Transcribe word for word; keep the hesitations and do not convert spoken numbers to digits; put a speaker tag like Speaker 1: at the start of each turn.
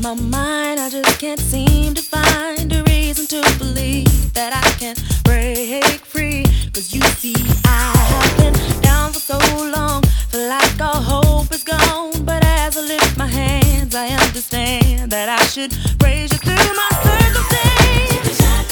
Speaker 1: my mind, I just can't seem to find a reason to believe that I can break free. Cause you see, I have been down for so long, feel like all hope is gone. But as I lift my hands, I understand that I should praise